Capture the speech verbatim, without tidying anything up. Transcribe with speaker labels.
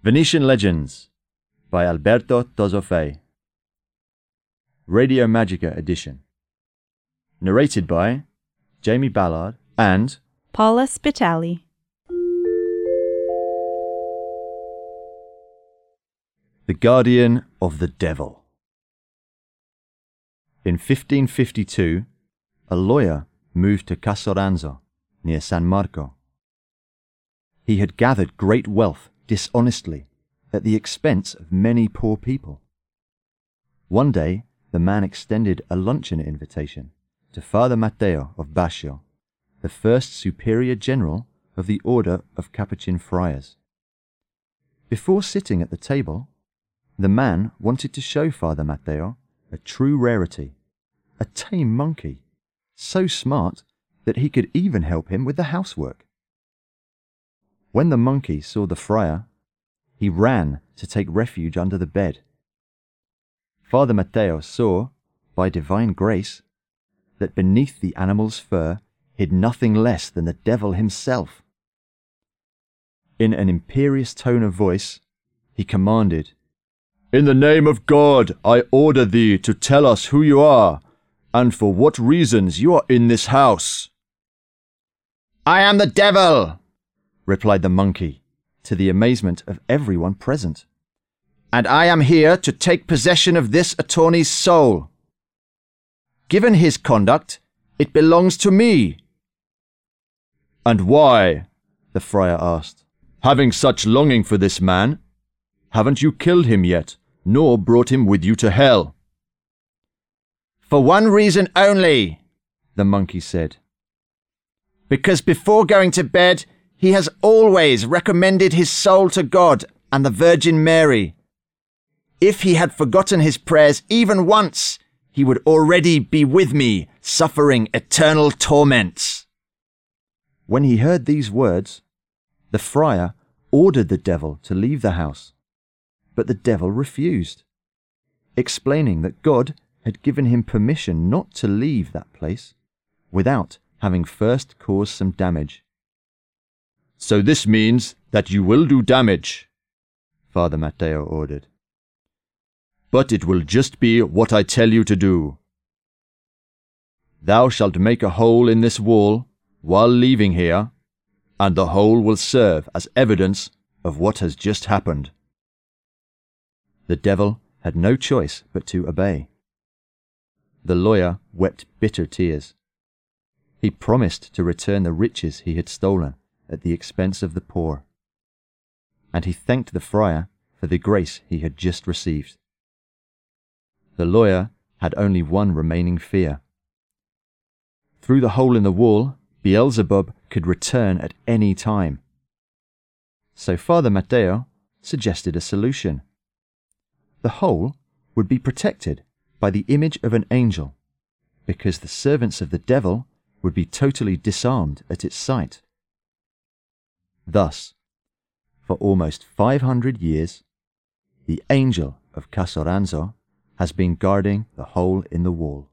Speaker 1: Venetian Legends by Alberto Tozofei. Radio Magica edition. Narrated by Jamie Ballard and
Speaker 2: Paula Spitali.
Speaker 1: The Guardian of the Devil. In fifteen fifty-two, a lawyer moved to Casoranzo, near San Marco. He had gathered great wealth dishonestly at the expense of many poor people. One day, the man extended a luncheon invitation to Father Matteo of Bascio, the first superior general of the order of Capuchin friars. Before sitting at the table, the man wanted to show Father Matteo a true rarity, a tame monkey, so smart that he could even help him with the housework. When the monkey saw the friar, he ran to take refuge under the bed. Father Matteo saw, by divine grace, that beneath the animal's fur hid nothing less than the devil himself. In an imperious tone of voice, he commanded, "In the name of God, I order thee to tell us who you are, and for what reasons you are in this house." "I am the devil," replied the monkey, to the amazement of everyone present. "And I am here to take possession of this attorney's soul. Given his conduct, it belongs to me." "And why?" the friar asked. "Having such longing for this man, haven't you killed him yet, nor brought him with you to hell?" "For one reason only," the monkey said. "Because before going to bed, he has always recommended his soul to God and the Virgin Mary. If he had forgotten his prayers even once, he would already be with me, suffering eternal torments." When he heard these words, the friar ordered the devil to leave the house, but the devil refused, explaining that God had given him permission not to leave that place without having first caused some damage. "So this means that you will do damage," Father Matteo ordered. "But it will just be what I tell you to do. Thou shalt make a hole in this wall while leaving here, and the hole will serve as evidence of what has just happened." The devil had no choice but to obey. The lawyer wept bitter tears. He promised to return the riches he had stolen at the expense of the poor, and he thanked the friar for the grace he had just received. The lawyer had only one remaining fear. Through the hole in the wall, Beelzebub could return at any time. So Father Matteo suggested a solution. The hole would be protected by the image of an angel, because the servants of the devil would be totally disarmed at its sight. Thus, for almost five hundred years, the angel of Casoranzo has been guarding the hole in the wall.